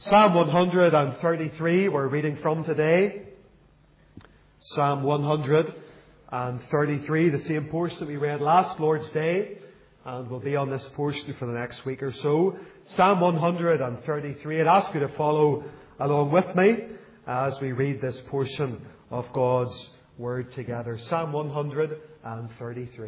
Psalm 133 we're reading from today. Psalm 133, the same portion that we read last Lord's Day, and we'll be on this portion for the next week or so. Psalm 133. I'd ask you to follow along with me as we read this portion of God's Word together. Psalm 133.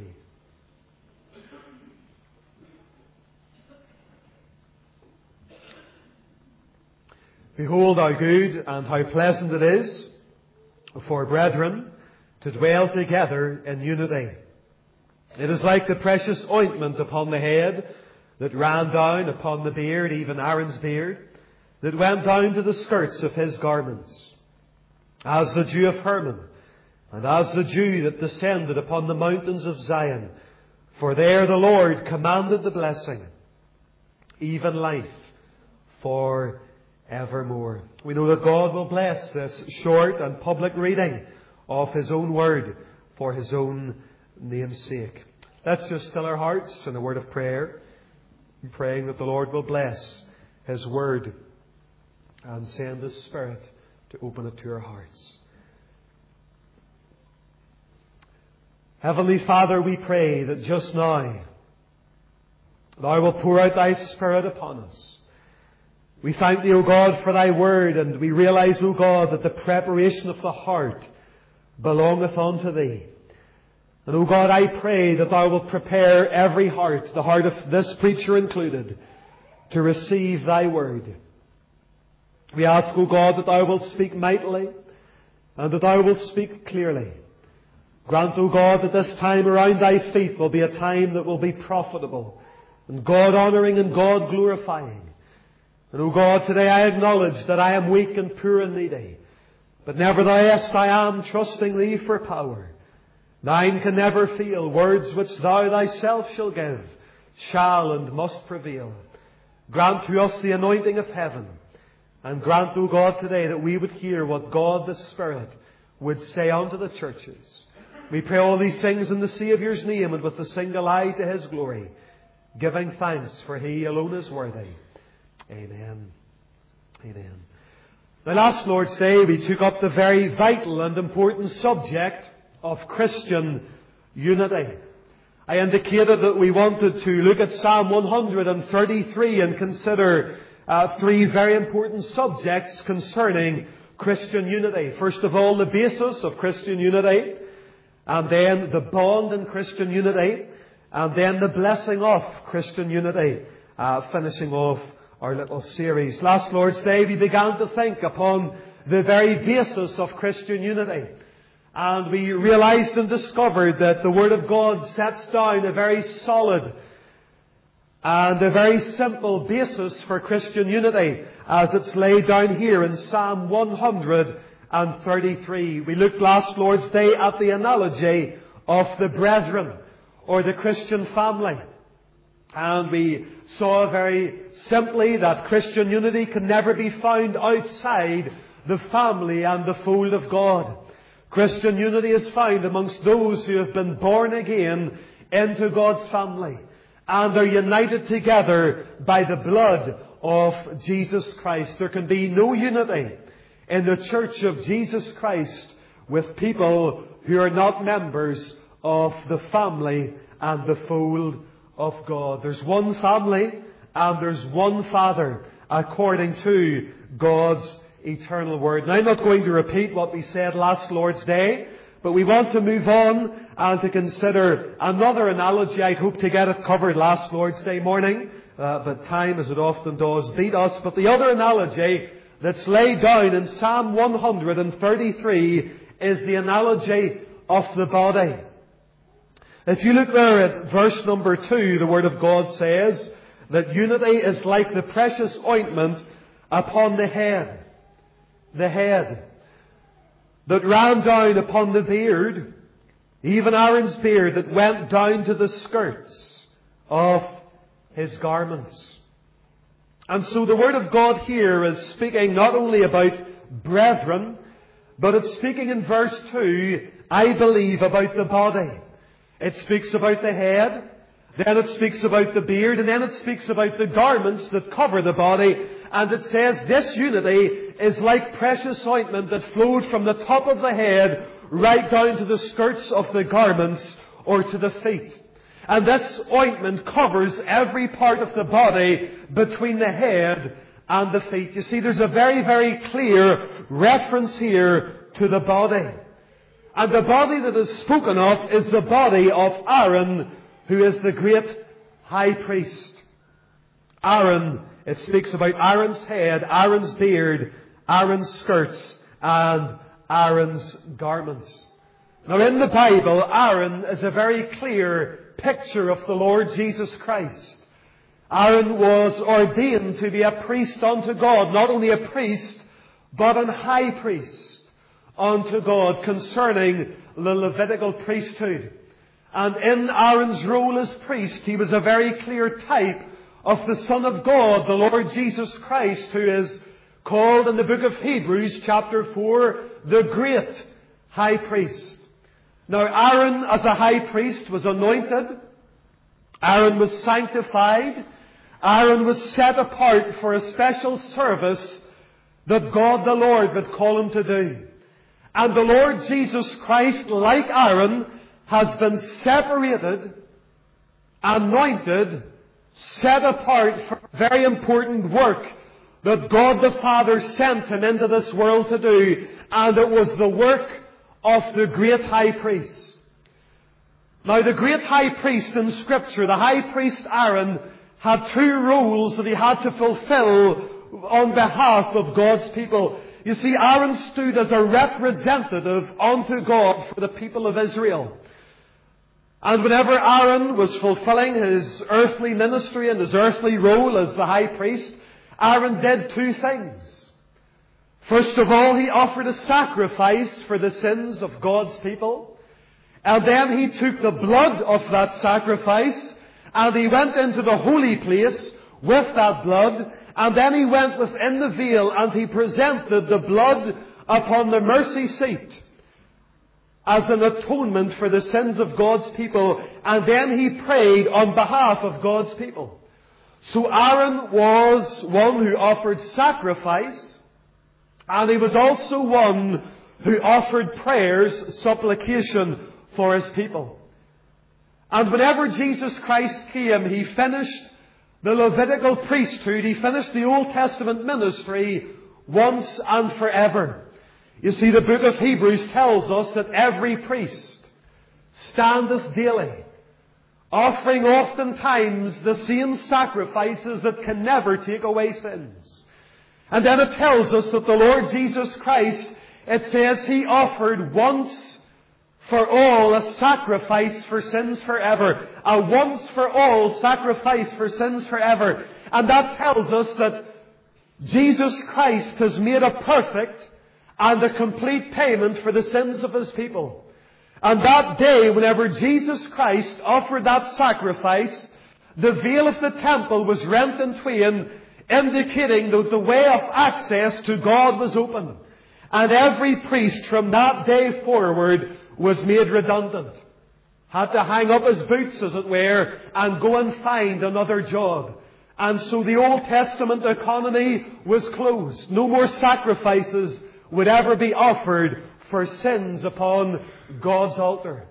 Behold how good and how pleasant it is for brethren to dwell together in unity. It is like the precious ointment upon the head that ran down upon the beard, even Aaron's beard, that went down to the skirts of his garments, as the dew of Hermon, and as the dew that descended upon the mountains of Zion. For there the Lord commanded the blessing, even life for evermore. We know that God will bless this short and public reading of His own Word for His own name's sake. Let's just still our hearts in a word of prayer, praying that the Lord will bless His Word and send His Spirit to open it to our hearts. Heavenly Father, we pray that just now Thou will pour out Thy Spirit upon us. We thank Thee, O God, for Thy Word, and we realize, O God, that the preparation of the heart belongeth unto Thee. And, O God, I pray that Thou wilt prepare every heart, the heart of this preacher included, to receive Thy Word. We ask, O God, that Thou wilt speak mightily, and that Thou wilt speak clearly. Grant, O God, that this time around Thy feet will be a time that will be profitable, and God-honouring and God-glorifying. And, O God, today I acknowledge that I am weak and poor and needy. But nevertheless I am trusting Thee for power. Thine can never fail. Words which Thou Thyself shall give shall and must prevail. Grant to us the anointing of heaven. And grant, O God, today that we would hear what God the Spirit would say unto the churches. We pray all these things in the Saviour's name and with the single eye to His glory, giving thanks for He alone is worthy. Amen. Amen. Now, last Lord's Day we took up the very vital and important subject of Christian unity. I indicated that we wanted to look at Psalm 133 and consider three very important subjects concerning Christian unity. First of all, the basis of Christian unity, and then the bond in Christian unity, and then the blessing of Christian unity, finishing off our little series. Last Lord's Day we began to think upon the very basis of Christian unity. And we realized and discovered that the Word of God sets down a very solid and a very simple basis for Christian unity as it's laid down here in Psalm 133. We looked last Lord's Day at the analogy of the brethren or the Christian family. And we saw very simply that Christian unity can never be found outside the family and the fold of God. Christian unity is found amongst those who have been born again into God's family and are united together by the blood of Jesus Christ. There can be no unity in the Church of Jesus Christ with people who are not members of the family and the fold of God. There's one family and there's one Father according to God's eternal Word. Now, I'm not going to repeat what we said last Lord's Day, but we want to move on and to consider another analogy. I'd hoped to get it covered last Lord's Day morning, but time, as it often does, beat us. But the other analogy that's laid down in Psalm 133 is the analogy of the body. If you look there at verse number 2, the Word of God says that unity is like the precious ointment upon the head that ran down upon the beard, even Aaron's beard that went down to the skirts of his garments. And so the Word of God here is speaking not only about brethren, but it's speaking in verse 2, I believe, about the body. It speaks about the head, then it speaks about the beard, and then it speaks about the garments that cover the body. And it says this unity is like precious ointment that flowed from the top of the head right down to the skirts of the garments or to the feet. And this ointment covers every part of the body between the head and the feet. You see, there's a very, very clear reference here to the body. And the body that is spoken of is the body of Aaron, who is the great high priest. Aaron, it speaks about Aaron's head, Aaron's beard, Aaron's skirts, and Aaron's garments. Now in the Bible, Aaron is a very clear picture of the Lord Jesus Christ. Aaron was ordained to be a priest unto God, not only a priest, but an high priest unto God concerning the Levitical priesthood. And in Aaron's role as priest, he was a very clear type of the Son of God, the Lord Jesus Christ, who is called in the book of Hebrews chapter 4, the great high priest. Now Aaron as a high priest was anointed. Aaron was sanctified. Aaron was set apart for a special service that God the Lord would call him to do. And the Lord Jesus Christ, like Aaron, has been separated, anointed, set apart for a very important work that God the Father sent him into this world to do. And it was the work of the great high priest. Now the great high priest in Scripture, the high priest Aaron, had two roles that he had to fulfill on behalf of God's people. You see, Aaron stood as a representative unto God for the people of Israel. And whenever Aaron was fulfilling his earthly ministry and his earthly role as the high priest, Aaron did two things. First of all, he offered a sacrifice for the sins of God's people. And then he took the blood of that sacrifice and he went into the holy place with that blood. And then he went within the veil and he presented the blood upon the mercy seat as an atonement for the sins of God's people. And then he prayed on behalf of God's people. So Aaron was one who offered sacrifice, and he was also one who offered prayers, supplication for his people. And whenever Jesus Christ came, he finished the Levitical priesthood, he finished the Old Testament ministry once and forever. You see, the book of Hebrews tells us that every priest standeth daily, offering oftentimes the same sacrifices that can never take away sins. And then it tells us that the Lord Jesus Christ, it says He offered once for all a sacrifice for sins forever. A once for all sacrifice for sins forever. And that tells us that Jesus Christ has made a perfect and a complete payment for the sins of His people. And that day, whenever Jesus Christ offered that sacrifice, the veil of the temple was rent in twain, indicating that the way of access to God was open. And every priest from that day forward was made redundant. Had to hang up his boots, as it were, and go and find another job. And so the Old Testament economy was closed. No more sacrifices would ever be offered for sins upon God's altar.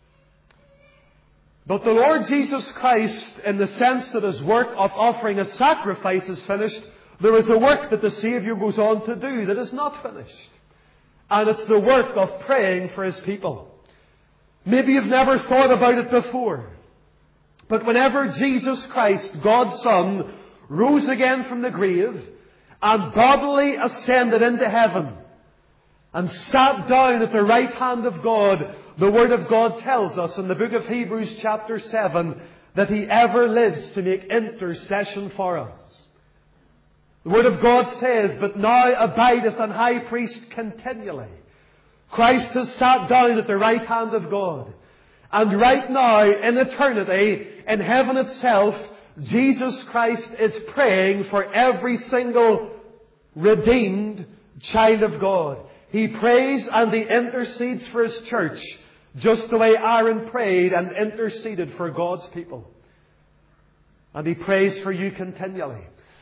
But the Lord Jesus Christ, in the sense that His work of offering a sacrifice is finished, there is a work that the Saviour goes on to do that is not finished. And it's the work of praying for His people. Maybe you've never thought about it before. But whenever Jesus Christ, God's Son, rose again from the grave and bodily ascended into heaven and sat down at the right hand of God, the Word of God tells us in the book of Hebrews chapter 7 that He ever lives to make intercession for us. The Word of God says, "But now abideth an high priest continually." Christ has sat down at the right hand of God. And right now, in eternity, in heaven itself, Jesus Christ is praying for every single redeemed child of God. He prays and He intercedes for His church, just the way Aaron prayed and interceded for God's people. And He prays for you continually.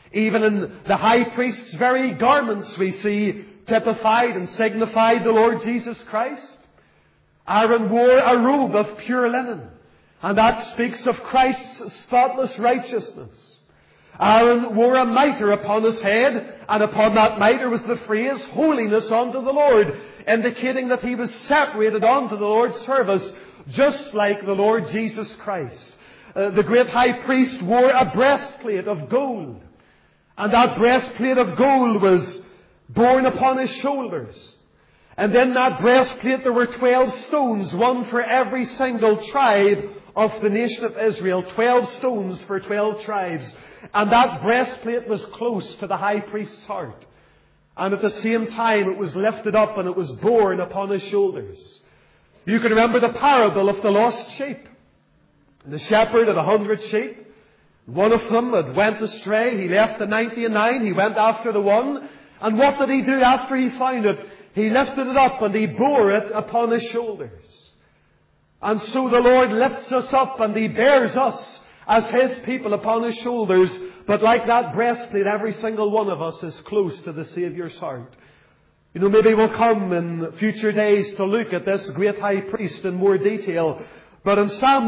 Even in the high priest's very garments we see typified and signified the Lord Jesus Christ. Aaron wore a robe of pure linen, and that speaks of Christ's spotless righteousness. Aaron wore a mitre upon his head, and upon that mitre was the phrase, holiness unto the Lord, indicating that he was separated unto the Lord's service, just like the Lord Jesus Christ. The great high priest wore a breastplate of gold, and that breastplate of gold was borne upon his shoulders. And in that breastplate there were 12 stones, one for every single tribe of the nation of Israel. 12 stones for 12 tribes. And that breastplate was close to the high priest's heart. And at the same time it was lifted up and it was borne upon his shoulders. You can remember the parable of the lost sheep. The shepherd had 100 sheep. One of them had went astray. He left the 99. He went after the one. And what did he do after he found it? He lifted it up and he bore it upon his shoulders. And so the Lord lifts us up and He bears us as His people upon His shoulders. But like that breastplate, every single one of us is close to the Saviour's heart. You know, maybe we'll come in future days to look at this great high priest in more detail. But in Psalm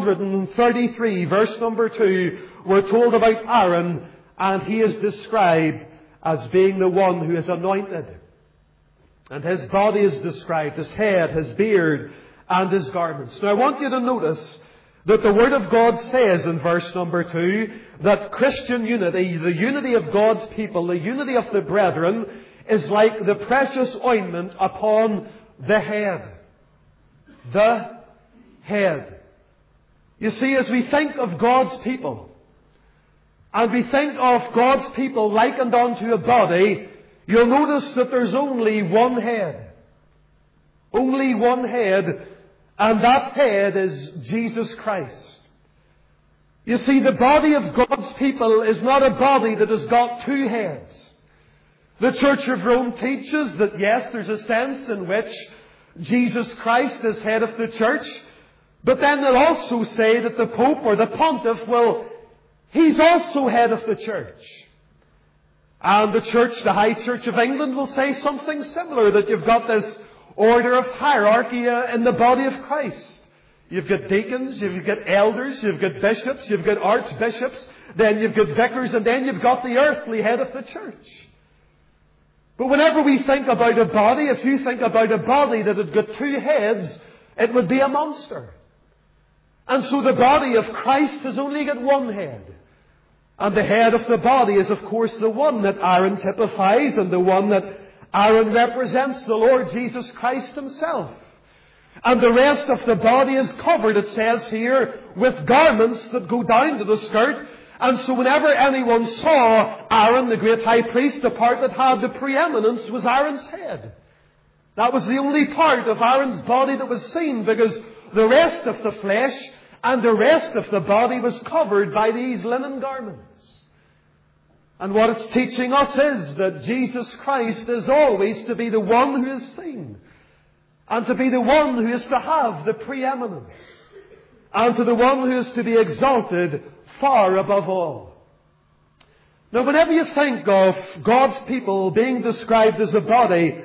133, verse number 2, we're told about Aaron, and he is described as being the one who is anointed. And his body is described, his head, his beard, and his garments. Now I want you to notice that the Word of God says in verse number 2 that Christian unity, the unity of God's people, the unity of the brethren, is like the precious ointment upon the head. The head. You see, as we think of God's people, and we think of God's people likened unto a body, you'll notice that there's only one head. Only one head, and that head is Jesus Christ. You see, the body of God's people is not a body that has got two heads. The Church of Rome teaches that yes, there's a sense in which Jesus Christ is head of the church, but then they'll also say that the Pope or the Pontiff, well, he's also head of the church. And the church, the High Church of England, will say something similar, that you've got this order of hierarchy in the body of Christ. You've got deacons, you've got elders, you've got bishops, you've got archbishops, then you've got vicars, and then you've got the earthly head of the church. But whenever we think about a body, if you think about a body that had got two heads, it would be a monster. And so the body of Christ has only got one head. And the head of the body is, of course, the one that Aaron typifies, and the one that Aaron represents, the Lord Jesus Christ Himself. And the rest of the body is covered, it says here, with garments that go down to the skirt. And so whenever anyone saw Aaron, the great high priest, the part that had the preeminence was Aaron's head. That was the only part of Aaron's body that was seen, because the rest of the flesh and the rest of the body was covered by these linen garments. And what it's teaching us is that Jesus Christ is always to be the one who is seen, and to be the one who is to have the preeminence, and to the one who is to be exalted far above all. Now, whenever you think of God's people being described as a body,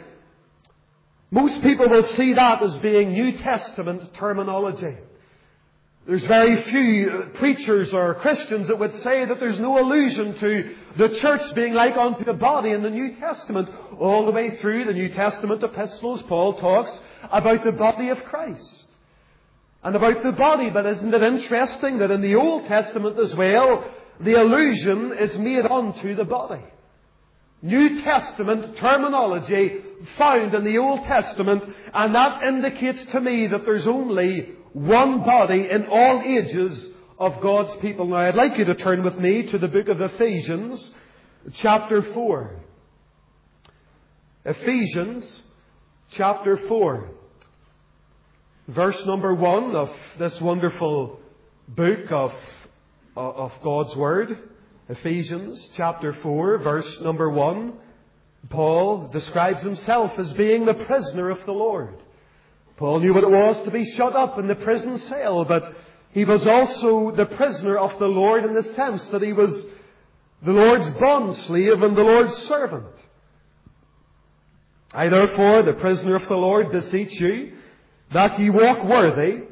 most people will see that as being New Testament terminology. There's very few preachers or Christians that would say that there's no allusion to the church being like unto a body in the New Testament. All the way through the New Testament epistles, Paul talks about the body of Christ. And about the body, but isn't it interesting that in the Old Testament as well, the allusion is made unto the body. New Testament terminology found in the Old Testament, and that indicates to me that there's only one body in all ages of God's people. Now, I'd like you to turn with me to the book of Ephesians, chapter 4. Ephesians, chapter 4. Verse number 1 of this wonderful book of God's Word. Ephesians, chapter 4, verse number 1. Paul describes himself as being the prisoner of the Lord. Paul knew what it was to be shut up in the prison cell, but he was also the prisoner of the Lord in the sense that he was the Lord's bondslave and the Lord's servant. I therefore, the prisoner of the Lord, beseech you that ye walk worthy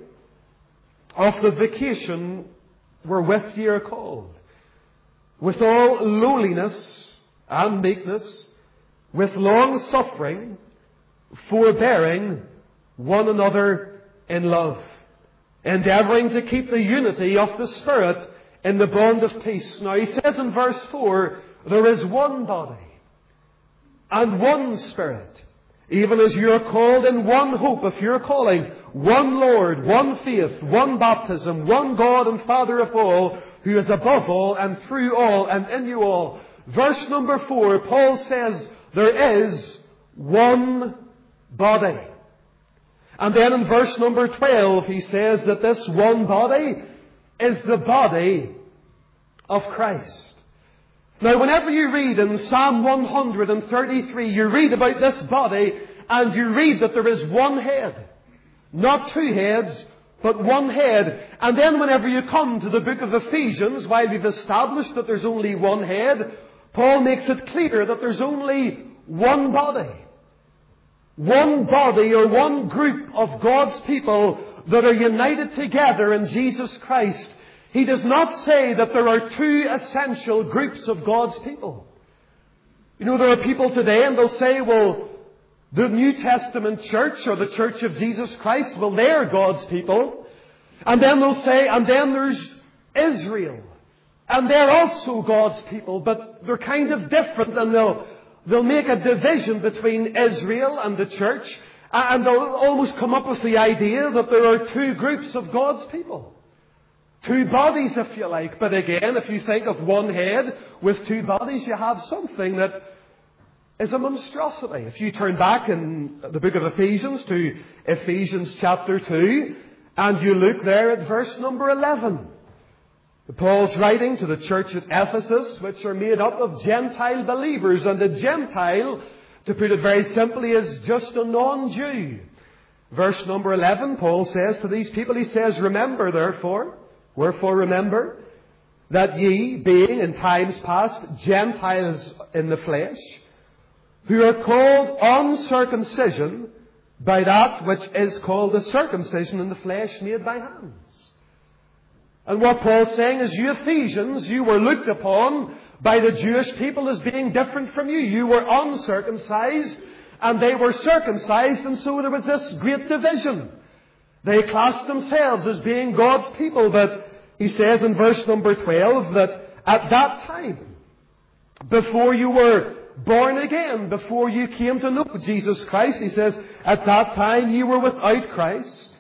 of the vocation wherewith ye are called, with all lowliness and meekness, with long suffering, forbearing one another in love, endeavouring to keep the unity of the Spirit in the bond of peace. Now he says in verse 4, there is one body and one Spirit, even as you are called in one hope of your calling, one Lord, one faith, one baptism, one God and Father of all, who is above all and through all and in you all. Verse number 4, Paul says there is one body. And then in verse number 12 he says that this one body is the body of Christ. Now whenever you read in Psalm 133, you read about this body and you read that there is one head. Not two heads, but one head. And then whenever you come to the book of Ephesians, while we've established that there's only one head, Paul makes it clear that there's only one body. One body or one group of God's people that are united together in Jesus Christ. He does not say that there are two essential groups of God's people. You know, there are people today and they'll say, well, the New Testament church or the church of Jesus Christ, well, they're God's people. And then they'll say, and then there's Israel. And they're also God's people, but they're kind of different, and they'll make a division between Israel and the church, and they'll almost come up with the idea that there are two groups of God's people. Two bodies, if you like. But again, if you think of one head with two bodies, you have something that is a monstrosity. If you turn back in the book of Ephesians to Ephesians chapter 2, and you look there at verse number 11. Paul's writing to the church at Ephesus, which are made up of Gentile believers. And a Gentile, to put it very simply, is just a non-Jew. Verse number 11, Paul says to these people, he says, remember therefore, wherefore remember, that ye, being in times past Gentiles in the flesh, who are called uncircumcision by that which is called the circumcision in the flesh made by hands. And what Paul's saying is, you Ephesians, you were looked upon by the Jewish people as being different from you. You were uncircumcised and they were circumcised, and so there was this great division. They classed themselves as being God's people, but he says in verse number 12 that at that time, before you were born again, before you came to know Jesus Christ, he says, at that time you were without Christ,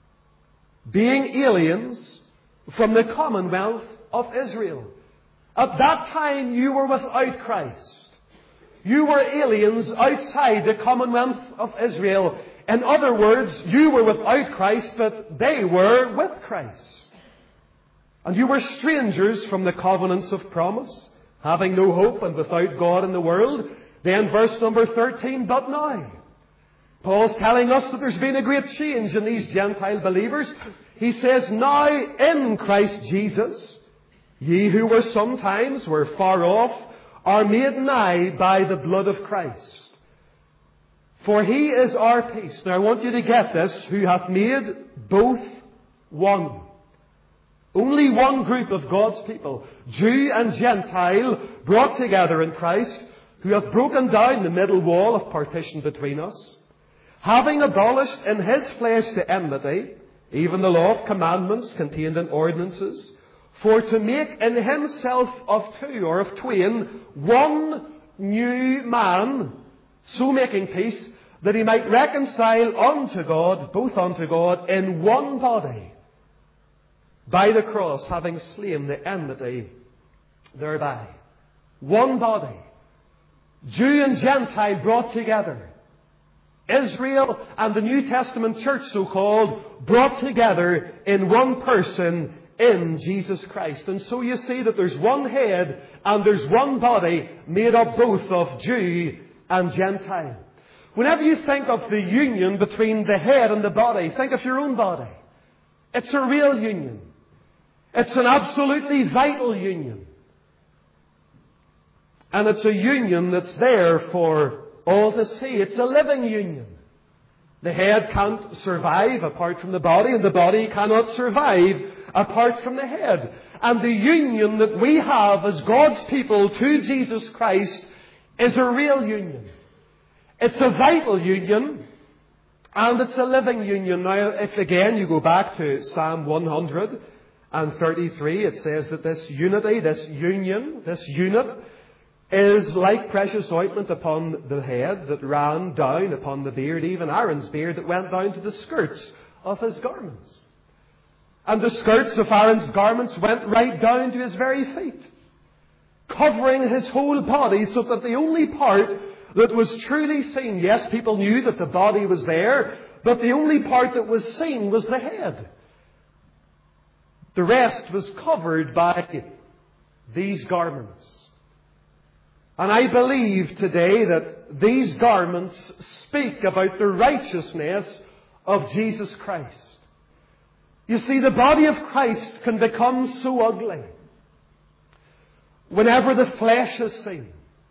being aliens from the commonwealth of Israel. At that time you were without Christ. You were aliens outside the commonwealth of Israel. In other words, you were without Christ, but they were with Christ. And you were strangers from the covenants of promise, having no hope and without God in the world. Then verse number 13, but now. Paul's telling us that there's been a great change in these Gentile believers. He says, now in Christ Jesus, ye who were sometimes were far off, are made nigh by the blood of Christ. For he is our peace. Now I want you to get this, who hath made both one. Only one group of God's people, Jew and Gentile, brought together in Christ, who hath broken down the middle wall of partition between us, having abolished in his flesh the enmity, even the law of commandments contained in ordinances, for to make in himself of two or of twain one new man, so making peace, that he might reconcile unto God, both unto God, in one body, by the cross, having slain the enmity thereby. One body. Jew and Gentile brought together. Israel and the New Testament church, so-called, brought together in one person, in Jesus Christ. And so you see that there's one head and there's one body made up both of Jew and Gentile. Whenever you think of the union between the head and the body, think of your own body. It's a real union. It's an absolutely vital union. And it's a union that's there for all to see. It's a living union. The head can't survive apart from the body, and the body cannot survive apart from the head. And the union that we have as God's people to Jesus Christ is a real union. It's a vital union, and it's a living union. Now, if again you go back to Psalm 133, it says that this unity, this union, this unit is like precious ointment upon the head that ran down upon the beard, even Aaron's beard that went down to the skirts of his garments. And the skirts of Aaron's garments went right down to his very feet, covering his whole body, so that the only part that was truly seen, yes, people knew that the body was there, but the only part that was seen was the head. The rest was covered by these garments. And I believe today that these garments speak about the righteousness of Jesus Christ. You see, the body of Christ can become so ugly whenever the flesh is seen.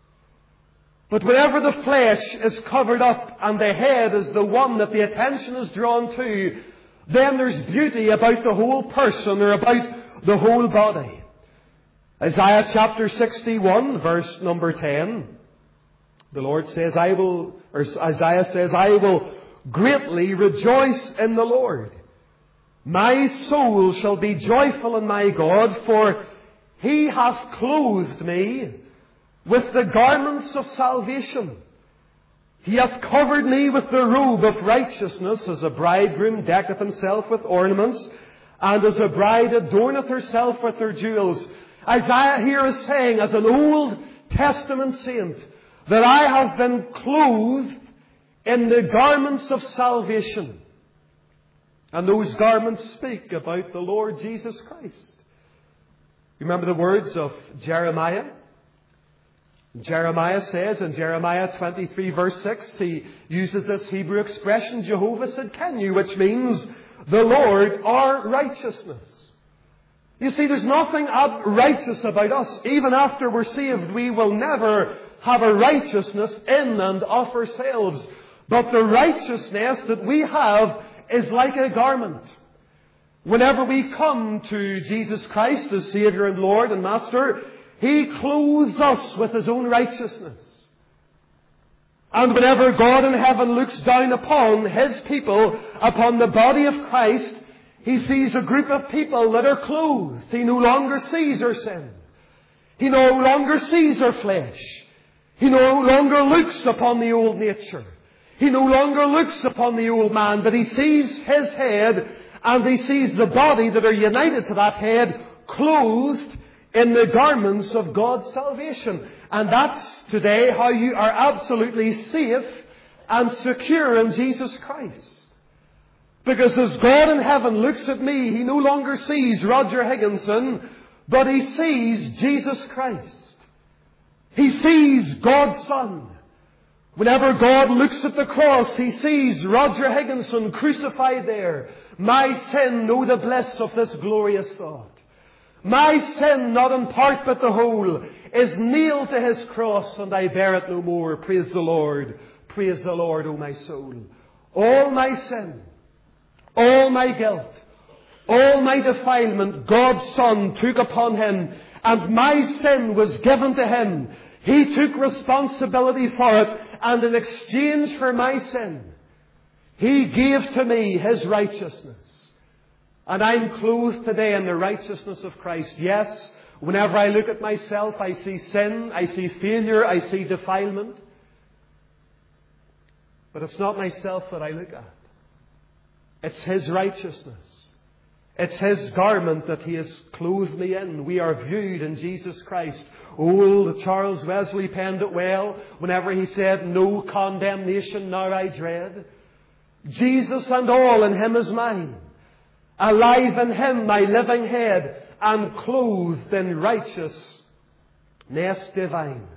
But whenever the flesh is covered up and the head is the one that the attention is drawn to, then there's beauty about the whole person or about the whole body. Isaiah chapter 61, verse number 10. The Lord says, Isaiah says, I will greatly rejoice in the Lord. My soul shall be joyful in my God, for He hath clothed me with the garments of salvation. He hath covered me with the robe of righteousness, as a bridegroom decketh himself with ornaments, and as a bride adorneth herself with her jewels. Isaiah here is saying, as an Old Testament saint, that I have been clothed in the garments of salvation. And those garments speak about the Lord Jesus Christ. You remember the words of Jeremiah? Jeremiah says in Jeremiah 23 verse 6, he uses this Hebrew expression, Jehovah Sidkenu, which means the Lord our righteousness. You see, there's nothing righteous about us. Even after we're saved, we will never have a righteousness in and of ourselves. But the righteousness that we have is like a garment. Whenever we come to Jesus Christ as Saviour and Lord and Master, He clothes us with His own righteousness. And whenever God in heaven looks down upon His people, upon the body of Christ, He sees a group of people that are clothed. He no longer sees our sin. He no longer sees our flesh. He no longer looks upon the old nature. He no longer looks upon the old man, but He sees his head, and He sees the body that are united to that head, clothed in the garments of God's salvation. And that's today how you are absolutely safe and secure in Jesus Christ. Because as God in heaven looks at me, He no longer sees Roger Higginson, but He sees Jesus Christ. He sees God's Son. Whenever God looks at the cross, He sees Roger Higginson crucified there. My sin, know the bliss of this glorious thought. My sin, not in part but the whole, is nailed to His cross, and I bear it no more. Praise the Lord. Praise the Lord, O my soul. All my sin, all my guilt, all my defilement, God's Son took upon Him, and my sin was given to Him. He took responsibility for it, and in exchange for my sin, He gave to me His righteousness. And I'm clothed today in the righteousness of Christ. Yes, whenever I look at myself, I see sin, I see failure, I see defilement. But it's not myself that I look at. It's His righteousness. It's His garment that He has clothed me in. We are viewed in Jesus Christ. Old Charles Wesley penned it well whenever he said, no condemnation now I dread. Jesus and all in Him is mine. Alive in Him my living head, and clothed in righteousness divine.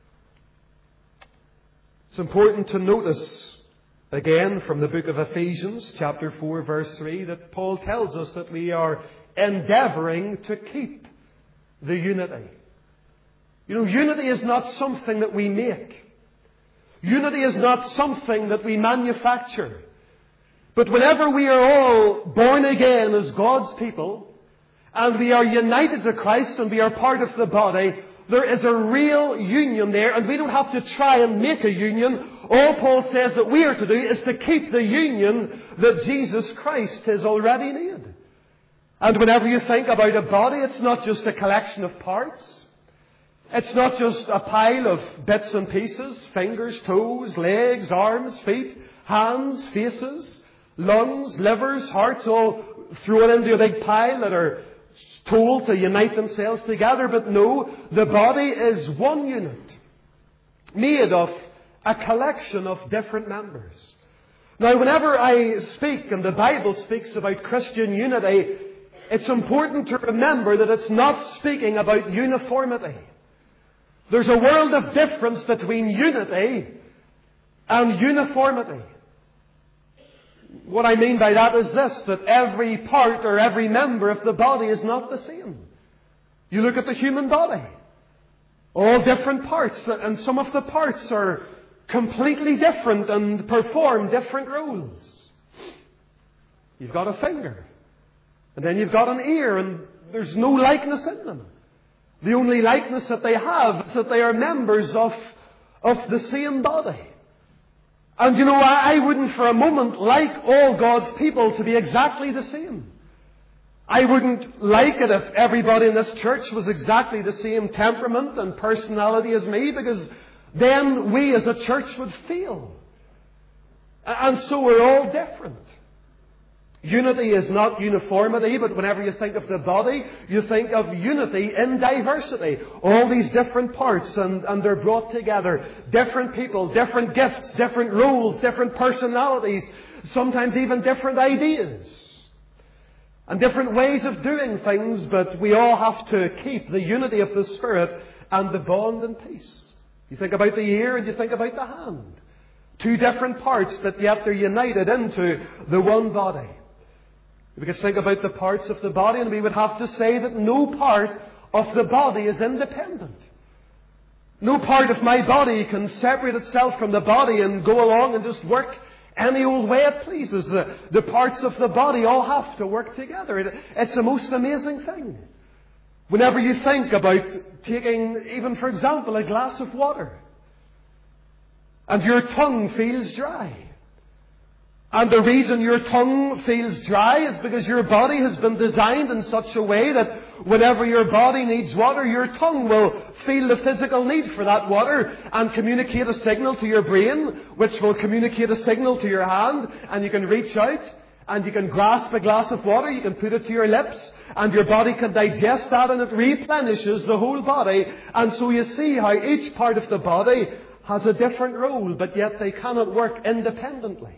It's important to notice again from the book of Ephesians, chapter 4, verse 3, that Paul tells us that we are endeavouring to keep the unity. You know, unity is not something that we make. Unity is not something that we manufacture. But whenever we are all born again as God's people, and we are united to Christ and we are part of the body, there is a real union there, and we don't have to try and make a union. All Paul says that we are to do is to keep the union that Jesus Christ has already made. And whenever you think about a body, it's not just a collection of parts. It's not just a pile of bits and pieces, fingers, toes, legs, arms, feet, hands, faces, lungs, livers, hearts, all thrown into a big pile that are told to unite themselves together. But no, the body is one unit, made of a collection of different members. Now, whenever I speak, and the Bible speaks about Christian unity, it's important to remember that it's not speaking about uniformity. There's a world of difference between unity and uniformity. What I mean by that is this, that every part or every member of the body is not the same. You look at the human body. All different parts, and some of the parts are completely different and perform different roles. You've got a finger, and then you've got an ear, and there's no likeness in them. The only likeness that they have is that they are members of the same body. And you know, I wouldn't for a moment like all God's people to be exactly the same. I wouldn't like it if everybody in this church was exactly the same temperament and personality as me, because then we as a church would fail. And so we're all different. Unity is not uniformity, but whenever you think of the body, you think of unity in diversity. All these different parts, and they're brought together. Different people, different gifts, different roles, different personalities, sometimes even different ideas, and different ways of doing things, but we all have to keep the unity of the Spirit and the bond in peace. You think about the ear and you think about the hand. Two different parts, but yet they're united into the one body. We could think about the parts of the body, and we would have to say that no part of the body is independent. No part of my body can separate itself from the body and go along and just work any old way it pleases. The parts of the body all have to work together. It's the most amazing thing. Whenever you think about taking, even for example, a glass of water, and your tongue feels dry. And the reason your tongue feels dry is because your body has been designed in such a way that whenever your body needs water, your tongue will feel the physical need for that water and communicate a signal to your brain, which will communicate a signal to your hand, and you can reach out and you can grasp a glass of water, you can put it to your lips, and your body can digest that, and it replenishes the whole body. And so you see how each part of the body has a different role, but yet they cannot work independently.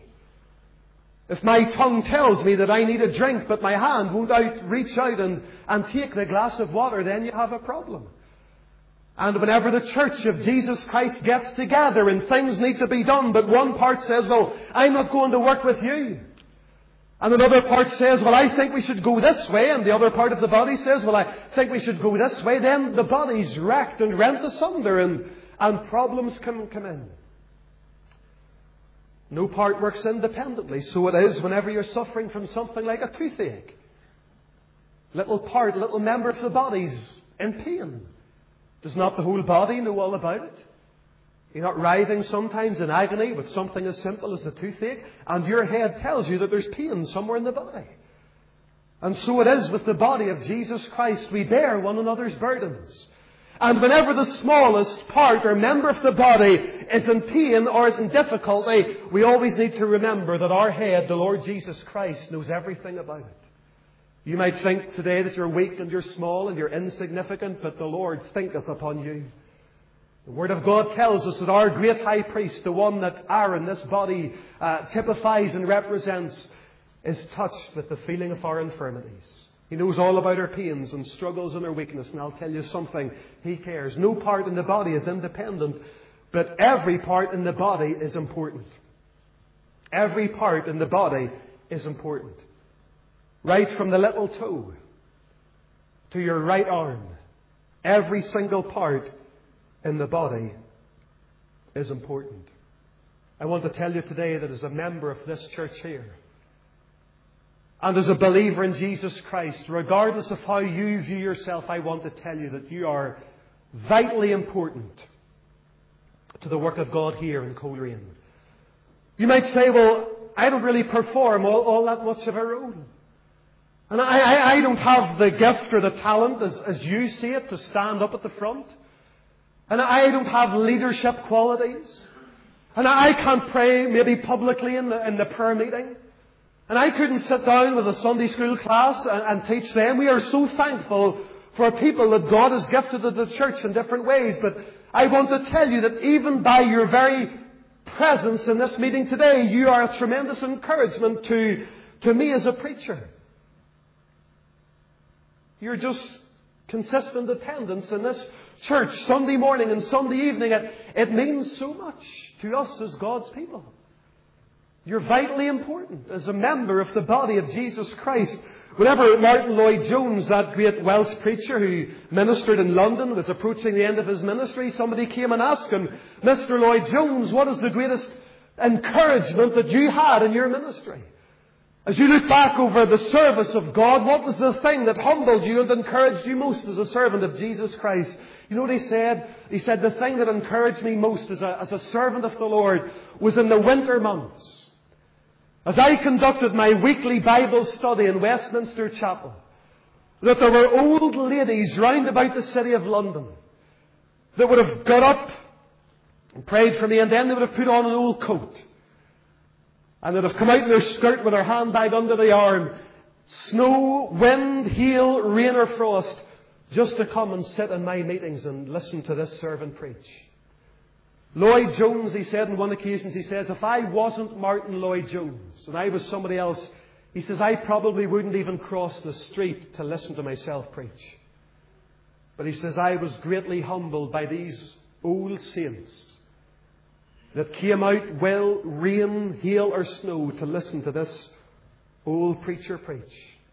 If my tongue tells me that I need a drink, but my hand won't reach out and take the glass of water, then you have a problem. And whenever the Church of Jesus Christ gets together and things need to be done, but one part says, well, I'm not going to work with you. And another part says, well, I think we should go this way. And the other part of the body says, well, I think we should go this way. Then the body's wrecked and rent asunder, and problems can come in. No part works independently. So it is whenever you're suffering from something like a toothache. Little member of the body's in pain. Does not the whole body know all about it? You're not writhing sometimes in agony with something as simple as a toothache, and your head tells you that there's pain somewhere in the body. And so it is with the body of Jesus Christ. We bear one another's burdens. And whenever the smallest part or member of the body is in pain or is in difficulty, we always need to remember that our head, the Lord Jesus Christ, knows everything about it. You might think today that you're weak and you're small and you're insignificant, but the Lord thinketh upon you. The Word of God tells us that our great high priest, the one that Aaron, this body, typifies and represents, is touched with the feeling of our infirmities. He knows all about our pains and struggles and our weakness. And I'll tell you something, He cares. No part in the body is independent, but every part in the body is important. Every part in the body is important. Right from the little toe to your right arm, every single part in the body is important. I want to tell you today that as a member of this church here, and as a believer in Jesus Christ, regardless of how you view yourself, I want to tell you that you are vitally important to the work of God here in Coleraine. You might say, well, I don't really perform all that much of a role. And I don't have the gift or the talent, as you see it, to stand up at the front. And I don't have leadership qualities. And I can't pray maybe publicly in the prayer meeting. And I couldn't sit down with a Sunday school class and teach them. We are so thankful for people that God has gifted to the church in different ways. But I want to tell you that even by your very presence in this meeting today, you are a tremendous encouragement to me as a preacher. You're just consistent attendance in this church Sunday morning and Sunday evening. It means so much to us as God's people. You're vitally important as a member of the body of Jesus Christ. Whenever Martin Lloyd-Jones, that great Welsh preacher who ministered in London, was approaching the end of his ministry, somebody came and asked him, Mr. Lloyd-Jones, what is the greatest encouragement that you had in your ministry? As you look back over the service of God, what was the thing that humbled you and encouraged you most as a servant of Jesus Christ? You know what he said? He said, the thing that encouraged me most as a servant of the Lord was in the winter months. As I conducted my weekly Bible study in Westminster Chapel, that there were old ladies round about the city of London that would have got up and prayed for me, and then they would have put on an old coat. And they'd have come out in their skirt with their handbag under the arm, snow, wind, hail, rain or frost, just to come and sit in my meetings and listen to this servant preach. Lloyd-Jones, he said on one occasion, he says, if I wasn't Martin Lloyd-Jones and I was somebody else, he says, I probably wouldn't even cross the street to listen to myself preach. But he says, I was greatly humbled by these old saints that came out, well, rain, hail or snow, to listen to this old preacher preach.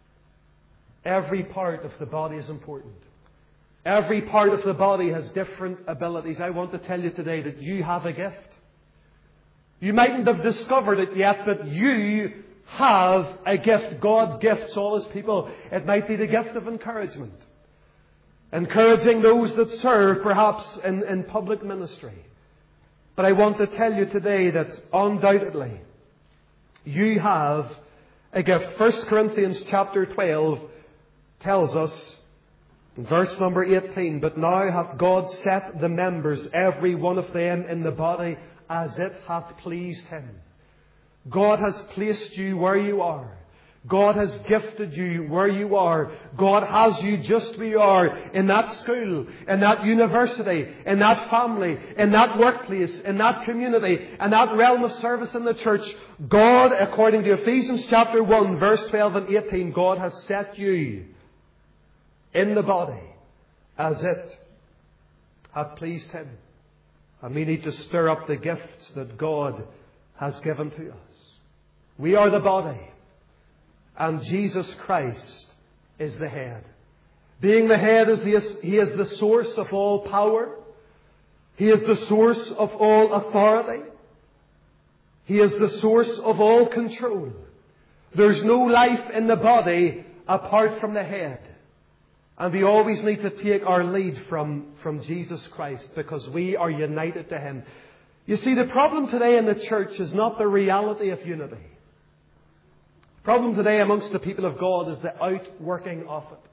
Every part of the body is important. Every part of the body has different abilities. I want to tell you today that you have a gift. You mightn't have discovered it yet, but you have a gift. God gifts all His people. It might be the gift of encouragement. Encouraging those that serve, perhaps in public ministry. But I want to tell you today that undoubtedly you have a gift. 1 Corinthians chapter 12 tells us, in verse number 18, but now hath God set the members, every one of them, in the body as it hath pleased Him. God has placed you where you are. God has gifted you where you are. God has you just where you are, in that school, in that university, in that family, in that workplace, in that community, in that realm of service in the church. God, according to Ephesians chapter 1, verse 12 and 18, God has set you in the body as it hath pleased Him. And we need to stir up the gifts that God has given to us. We are the body, and Jesus Christ is the head. Being the head, He is the source of all power. He is the source of all authority. He is the source of all control. There's no life in the body apart from the head. And we always need to take our lead from Jesus Christ, because we are united to Him. You see, the problem today in the church is not the reality of unity. The problem today amongst the people of God is the outworking of it.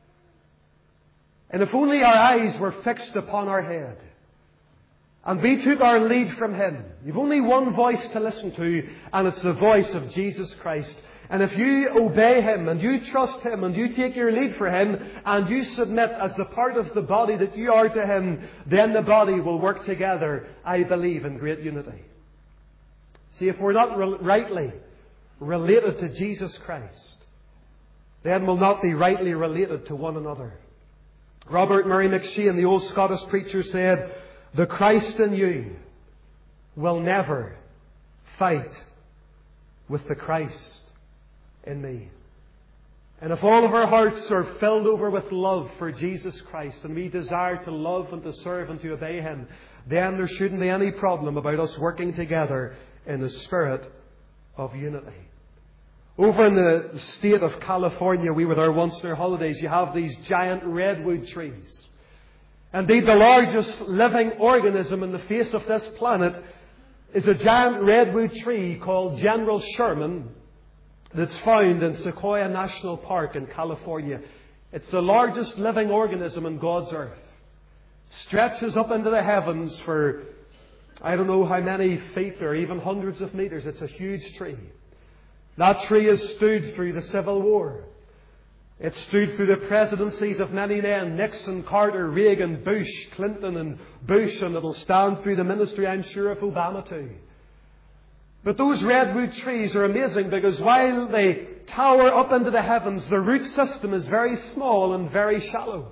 And if only our eyes were fixed upon our head, and we took our lead from Him. You've only one voice to listen to, and it's the voice of Jesus Christ. And if you obey Him, and you trust Him, and you take your lead for Him, and you submit as the part of the body that you are to Him, then the body will work together, I believe, in great unity. See, if we're not rightly related to Jesus Christ, then we'll not be rightly related to one another. Robert Murray McShane, the old Scottish preacher, said, the Christ in you will never fight with the Christ in me. And if all of our hearts are filled over with love for Jesus Christ, and we desire to love and to serve and to obey Him, then there shouldn't be any problem about us working together in the spirit of unity. Over in the state of California, we were there once on our holidays, you have these giant redwood trees. Indeed, the largest living organism on the face of this planet is a giant redwood tree called General Sherman that's found in Sequoia National Park in California. It's the largest living organism on God's earth. Stretches up into the heavens for I don't know how many feet or even hundreds of meters. It's a huge tree. That tree has stood through the Civil War. It stood through the presidencies of many men, Nixon, Carter, Reagan, Bush, Clinton and Bush, and it'll stand through the ministry, I'm sure, of Obama too. But those redwood trees are amazing because while they tower up into the heavens, the root system is very small and very shallow.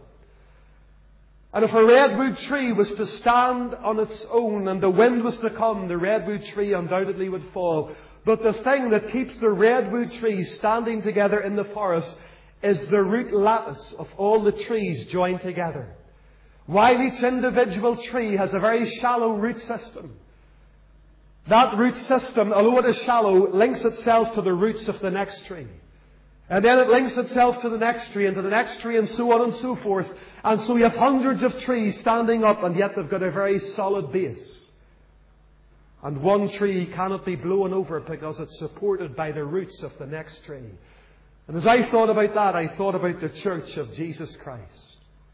And if a redwood tree was to stand on its own and the wind was to come, the redwood tree undoubtedly would fall. But the thing that keeps the redwood trees standing together in the forest is the root lattice of all the trees joined together. While each individual tree has a very shallow root system, that root system, although it is shallow, links itself to the roots of the next tree. And then it links itself to the next tree and to the next tree and so on and so forth. And so you have hundreds of trees standing up and yet they've got a very solid base. And one tree cannot be blown over because it's supported by the roots of the next tree. And as I thought about that, I thought about the church of Jesus Christ.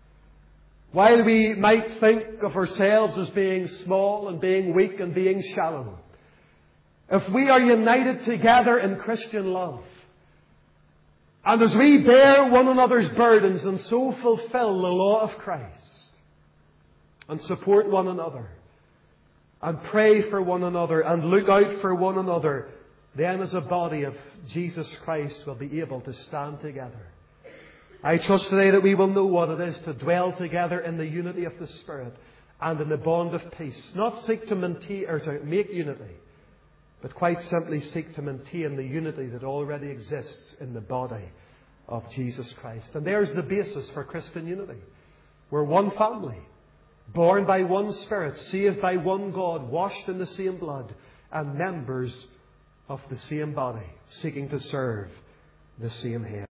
While we might think of ourselves as being small and being weak and being shallow, if we are united together in Christian love, and as we bear one another's burdens and so fulfill the law of Christ, and support one another, and pray for one another, and look out for one another, then as a body of Jesus Christ will be able to stand together. I trust today that we will know what it is to dwell together in the unity of the Spirit and in the bond of peace. Not seek to maintain or to make unity, but quite simply seek to maintain the unity that already exists in the body of Jesus Christ. And there's the basis for Christian unity. We're one family, born by one Spirit, saved by one God, washed in the same blood, and members of the same body, seeking to serve the same head.